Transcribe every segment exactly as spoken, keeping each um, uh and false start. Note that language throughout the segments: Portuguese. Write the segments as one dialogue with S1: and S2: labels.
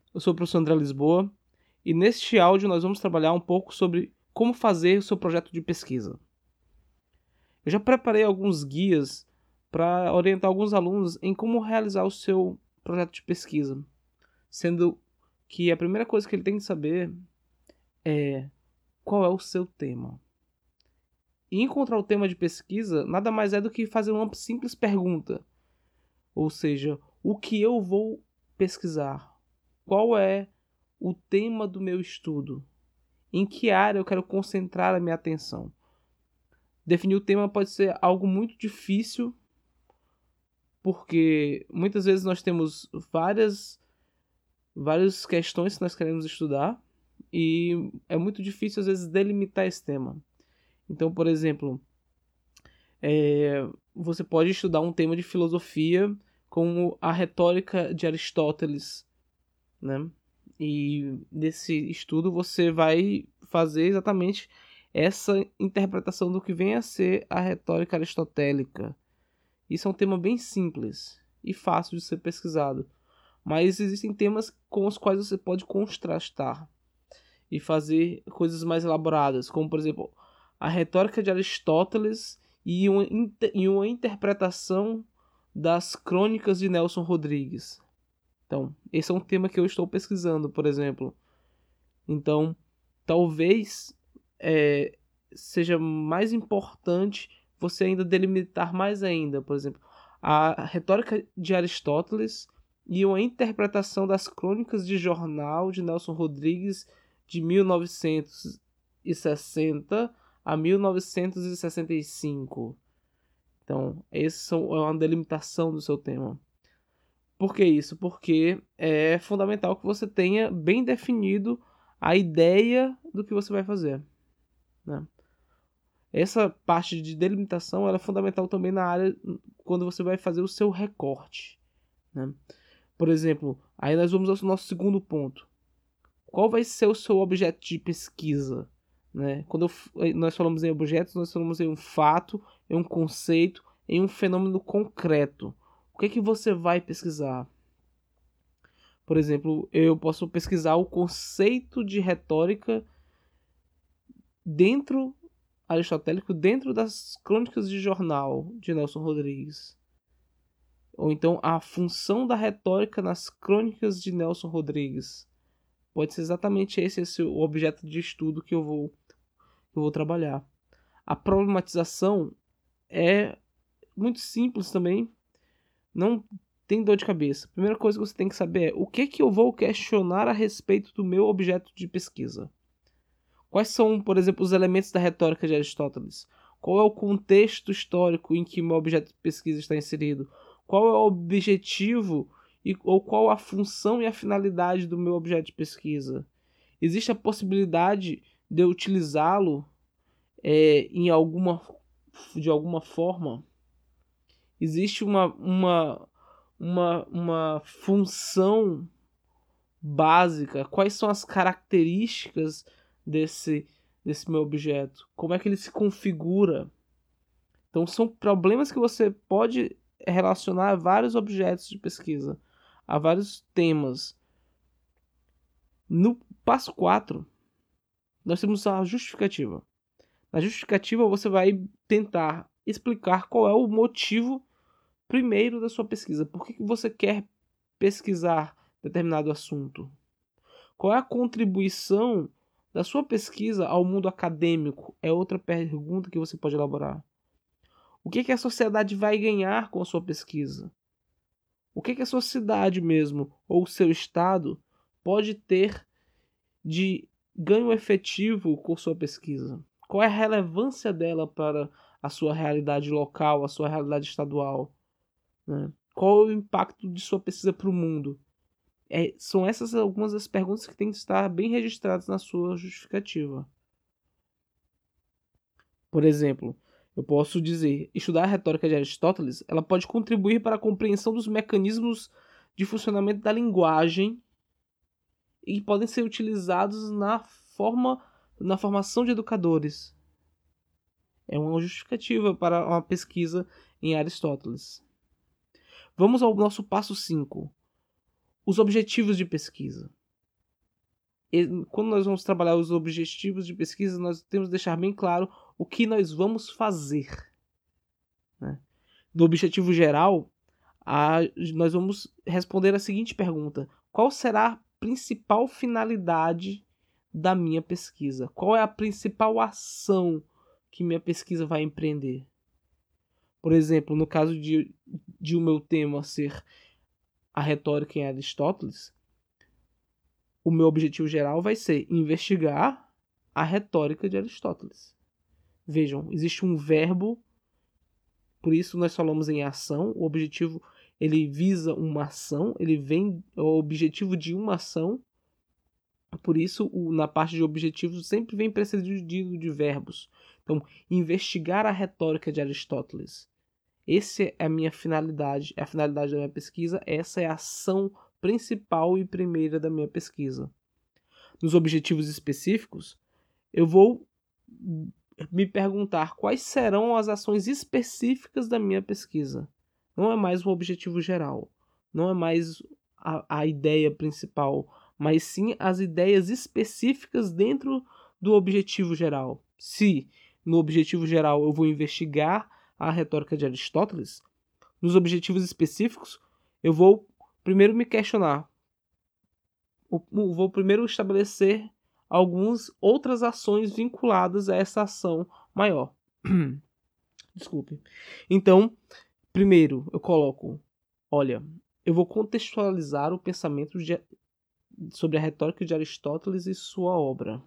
S1: Eu sou o professor André Lisboa e neste áudio nós vamos trabalhar um pouco sobre como fazer o seu projeto de pesquisa. Eu já preparei alguns guias para orientar alguns alunos em como realizar o seu projeto de pesquisa, sendo que a primeira coisa que ele tem que saber é qual é o seu tema. E encontrar o tema de pesquisa nada mais é do que fazer uma simples pergunta, ou seja, o que eu vou pesquisar? Qual é o tema do meu estudo? Em que área eu quero concentrar a minha atenção? Definir o tema pode ser algo muito difícil, porque muitas vezes nós temos várias, várias questões que nós queremos estudar e é muito difícil às vezes delimitar esse tema. Então, por exemplo, é, você pode estudar um tema de filosofia como a retórica de Aristóteles, né? E nesse estudo você vai fazer exatamente essa interpretação do que vem a ser a retórica aristotélica. Isso é um tema bem simples e fácil de ser pesquisado, mas existem temas com os quais você pode contrastar e fazer coisas mais elaboradas, como por exemplo a retórica de Aristóteles e uma, e uma interpretação das crônicas de Nelson Rodrigues. Então, esse é um tema que eu estou pesquisando, por exemplo. Então, talvez é, seja mais importante você ainda delimitar mais ainda, por exemplo, a retórica de Aristóteles e uma interpretação das crônicas de jornal de Nelson Rodrigues de mil novecentos e sessenta a mil novecentos e sessenta e cinco. Então, essa é uma delimitação do seu tema. Por que isso? Porque é fundamental que você tenha bem definido a ideia do que você vai fazer, né? Essa parte de delimitação ela é fundamental também na área quando você vai fazer o seu recorte, né? Por exemplo, aí nós vamos ao nosso segundo ponto. Qual vai ser o seu objeto de pesquisa, né? Quando eu, nós falamos em objetos, nós falamos em um fato, em um conceito, em um fenômeno concreto. O que é que você vai pesquisar? Por exemplo, eu posso pesquisar o conceito de retórica dentro aristotélico, dentro das crônicas de jornal de Nelson Rodrigues. Ou então a função da retórica nas crônicas de Nelson Rodrigues. Pode ser exatamente esse, esse o objeto de estudo que eu vou, que eu vou trabalhar. A problematização é muito simples também. Não tem dor de cabeça. A primeira coisa que você tem que saber é o que, que eu vou questionar a respeito do meu objeto de pesquisa. Quais são, por exemplo, os elementos da retórica de Aristóteles? Qual é o contexto histórico em que o meu objeto de pesquisa está inserido? Qual é o objetivo e, ou qual a função e a finalidade do meu objeto de pesquisa? Existe a possibilidade de eu utilizá-lo é, em alguma, de alguma forma? Existe uma, uma, uma, uma função básica? Quais são as características desse, desse meu objeto? Como é que ele se configura? Então são problemas que você pode relacionar a vários objetos de pesquisa, a vários temas. No passo quatro, nós temos a justificativa. Na justificativa você vai tentar explicar qual é o motivo primeiro da sua pesquisa. Por que você quer pesquisar determinado assunto? Qual é a contribuição da sua pesquisa ao mundo acadêmico? É outra pergunta que você pode elaborar. O que, que a sociedade vai ganhar com a sua pesquisa? O que, que a sua cidade mesmo, ou o seu estado, pode ter de ganho efetivo com sua pesquisa? Qual é a relevância dela para a sua realidade local, a sua realidade estadual? Né? Qual é o impacto de sua pesquisa para o mundo? É, são essas algumas das perguntas que têm que estar bem registradas na sua justificativa. Por exemplo, eu posso dizer, estudar a retórica de Aristóteles, ela pode contribuir para a compreensão dos mecanismos de funcionamento da linguagem e podem ser utilizados na forma, na formação de educadores. É uma justificativa para uma pesquisa em Aristóteles. Vamos ao nosso passo cinco. Os objetivos de pesquisa. quando nós vamos trabalhar os objetivos de pesquisa, nós temos que deixar bem claro o que nós vamos fazer, né? Do objetivo geral, a, nós vamos responder a seguinte pergunta: qual será a principal finalidade da minha pesquisa? Qual é a principal ação que minha pesquisa vai empreender? Por exemplo, no caso de, de o meu tema ser a retórica em Aristóteles, o meu objetivo geral vai ser investigar a retórica de Aristóteles. Vejam, existe um verbo, por isso nós falamos em ação. O objetivo, ele visa uma ação, ele vem ao objetivo de uma ação. Por isso, o, na parte de objetivos sempre vem precedido de verbos. Então, investigar a retórica de Aristóteles. Essa é a minha finalidade, é a finalidade da minha pesquisa, essa é a ação principal e primeira da minha pesquisa. Nos objetivos específicos, eu vou me perguntar quais serão as ações específicas da minha pesquisa. Não é mais um objetivo geral, não é mais a, a ideia principal, mas sim as ideias específicas dentro do objetivo geral. Se no objetivo geral eu vou investigar a retórica de Aristóteles, nos objetivos específicos eu vou primeiro me questionar, eu vou primeiro estabelecer algumas outras ações vinculadas a essa ação maior. Desculpe. Então, primeiro eu coloco, olha, eu vou contextualizar o pensamento de, sobre a retórica de Aristóteles e sua obra.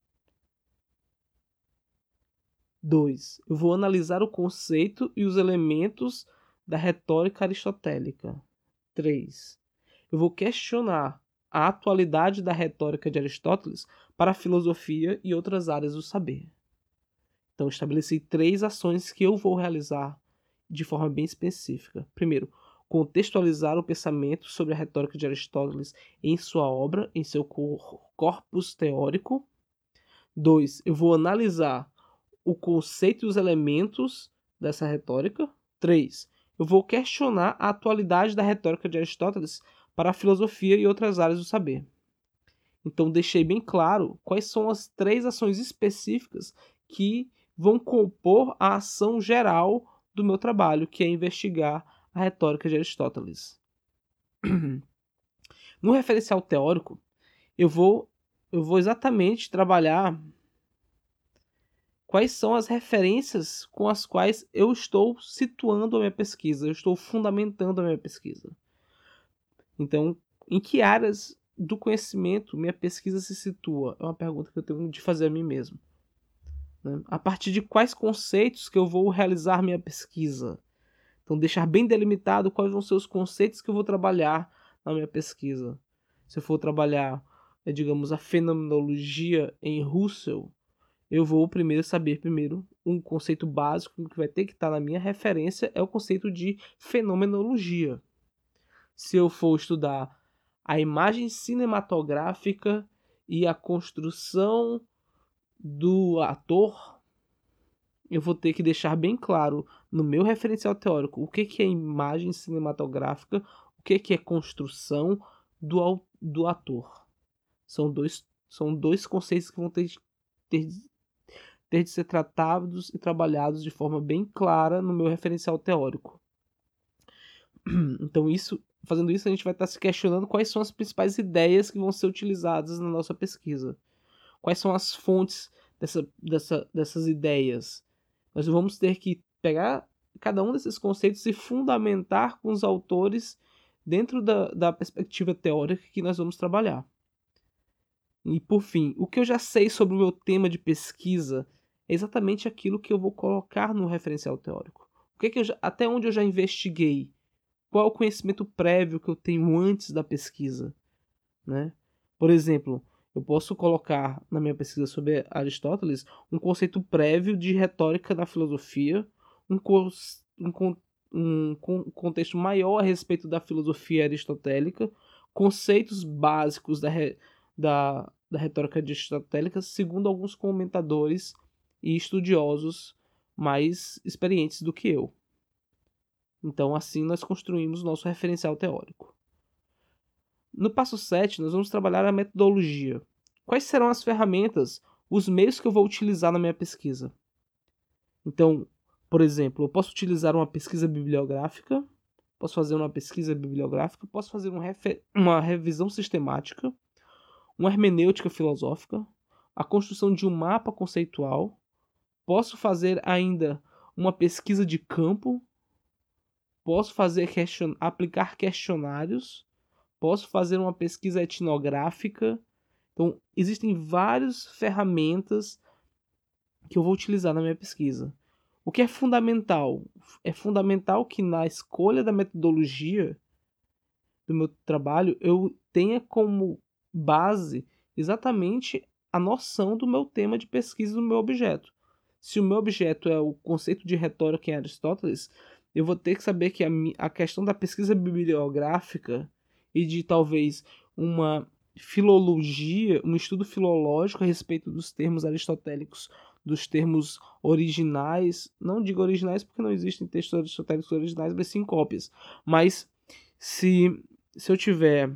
S1: dois. Eu vou analisar o conceito e os elementos da retórica aristotélica. três. Eu vou questionar a atualidade da retórica de Aristóteles para a filosofia e outras áreas do saber. Então, estabeleci três ações que eu vou realizar de forma bem específica. Primeiro, contextualizar o pensamento sobre a retórica de Aristóteles em sua obra, em seu corpus teórico. dois. Eu vou analisar o conceito e os elementos dessa retórica. três. Eu vou questionar a atualidade da retórica de Aristóteles para a filosofia e outras áreas do saber. Então, deixei bem claro quais são as três ações específicas que vão compor a ação geral do meu trabalho, que é investigar a retórica de Aristóteles. No referencial teórico, eu vou, eu vou exatamente trabalhar quais são as referências com as quais eu estou situando a minha pesquisa, eu estou fundamentando a minha pesquisa. Então, em que áreas do conhecimento minha pesquisa se situa? É uma pergunta que eu tenho de fazer a mim mesmo. Né? A partir de quais conceitos que eu vou realizar minha pesquisa? Então, deixar bem delimitado quais vão ser os conceitos que eu vou trabalhar na minha pesquisa. Se eu for trabalhar, digamos, a fenomenologia em Husserl, eu vou primeiro saber primeiro um conceito básico que vai ter que estar na minha referência, é o conceito de fenomenologia. Se eu for estudar a imagem cinematográfica e a construção do ator, eu vou ter que deixar bem claro no meu referencial teórico o que é imagem cinematográfica, o que é construção do, do ator. São dois, são dois conceitos que vão ter, ter, ter de ser tratados e trabalhados de forma bem clara no meu referencial teórico. Então, isso, fazendo isso, a gente vai estar se questionando quais são as principais ideias que vão ser utilizadas na nossa pesquisa. Quais são as fontes dessa, dessa, dessas ideias. Nós vamos ter que pegar cada um desses conceitos e fundamentar com os autores dentro da, da perspectiva teórica que nós vamos trabalhar. E, por fim, o que eu já sei sobre o meu tema de pesquisa é exatamente aquilo que eu vou colocar no referencial teórico. O que, que eu já, até onde eu já investiguei? Qual é o conhecimento prévio que eu tenho antes da pesquisa? Né? Por exemplo, eu posso colocar na minha pesquisa sobre Aristóteles um conceito prévio de retórica na filosofia, um, um, um, um contexto maior a respeito da filosofia aristotélica, conceitos básicos da, da, da retórica aristotélica, segundo alguns comentadores e estudiosos mais experientes do que eu. Então, assim, nós construímos o nosso referencial teórico. No passo sete, nós vamos trabalhar a metodologia. quais serão as ferramentas, os meios que eu vou utilizar na minha pesquisa. Então, por exemplo, eu posso utilizar uma pesquisa bibliográfica, posso fazer uma pesquisa bibliográfica, posso fazer um refer- uma revisão sistemática, uma hermenêutica filosófica, a construção de um mapa conceitual, posso fazer ainda uma pesquisa de campo, posso fazer question- aplicar questionários, posso fazer uma pesquisa etnográfica. Então, existem várias ferramentas que eu vou utilizar na minha pesquisa. O que é fundamental? É fundamental que na escolha da metodologia do meu trabalho eu tenha como base exatamente a noção do meu tema de pesquisa do meu objeto. Se o meu objeto é o conceito de retórica em Aristóteles, eu vou ter que saber que a, a questão da pesquisa bibliográfica e de talvez uma filologia, um estudo filológico a respeito dos termos aristotélicos, dos termos originais, não digo originais porque não existem textos aristotélicos originais, mas sim cópias. Mas se, se eu tiver,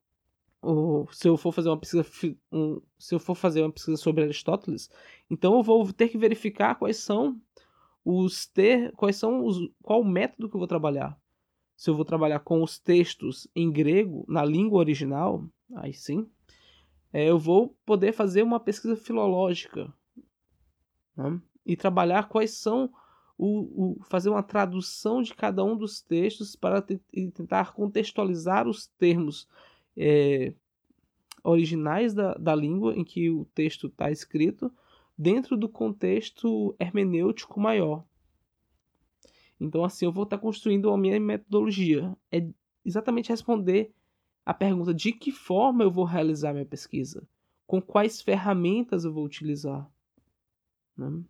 S1: ou se eu for fazer uma pesquisa, um, se eu for fazer uma pesquisa sobre Aristóteles, então eu vou ter que verificar quais são os ter, quais são os, qual o método que eu vou trabalhar. Se eu vou trabalhar com os textos em grego, na língua original, aí sim, é, eu vou poder fazer uma pesquisa filológica, né? E trabalhar quais são o, o fazer uma tradução de cada um dos textos para te, tentar contextualizar os termos é, originais da, da língua em que o texto está escrito dentro do contexto hermenêutico maior. Então, assim, eu vou estar construindo a minha metodologia. É exatamente responder a pergunta de que forma eu vou realizar minha pesquisa, com quais ferramentas eu vou utilizar, né?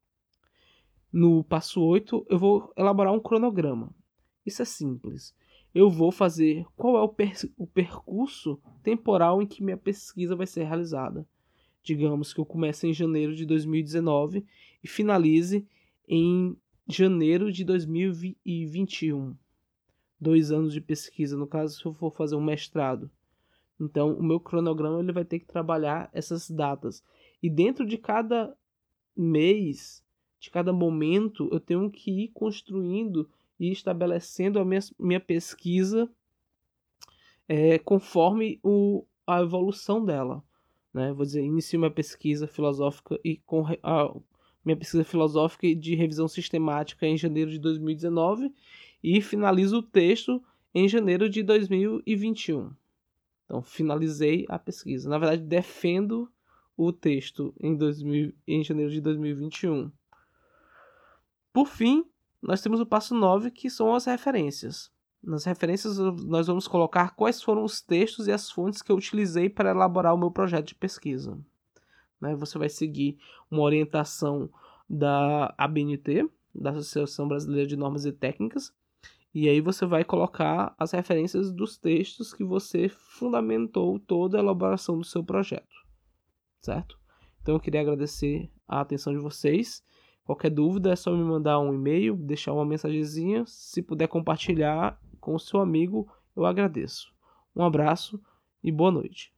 S1: No passo oito, eu vou elaborar um cronograma. Isso é simples. Eu vou fazer qual é o, per o percurso temporal em que minha pesquisa vai ser realizada. Digamos que eu comece em janeiro de dois mil e dezenove e finalize em janeiro de dois mil e vinte e um. Dois anos de pesquisa, no caso, se eu for fazer um mestrado. Então, o meu cronograma ele vai ter que trabalhar essas datas. E dentro de cada mês, de cada momento, eu tenho que ir construindo e estabelecendo a minha, minha pesquisa é, conforme o, a evolução dela. Né? Vou dizer, inicio minha pesquisa filosófica e com a minha pesquisa filosófica de revisão sistemática em janeiro de dois mil e dezenove e finalizo o texto em janeiro de dois mil e vinte e um. Então, finalizei a pesquisa. Na verdade, defendo o texto em, dois mil, em janeiro de dois mil e vinte e um. Por fim, nós temos o passo nove, que são as referências. Nas referências, nós vamos colocar quais foram os textos e as fontes que eu utilizei para elaborar o meu projeto de pesquisa. Né? Você vai seguir uma orientação da A B N T, da Associação Brasileira de Normas e Técnicas, e aí você vai colocar as referências dos textos que você fundamentou toda a elaboração do seu projeto, certo? Então eu queria agradecer a atenção de vocês. Qualquer dúvida é só me mandar um e-mail, deixar uma mensagenzinha. Se puder compartilhar com o seu amigo, eu agradeço. Um abraço e boa noite.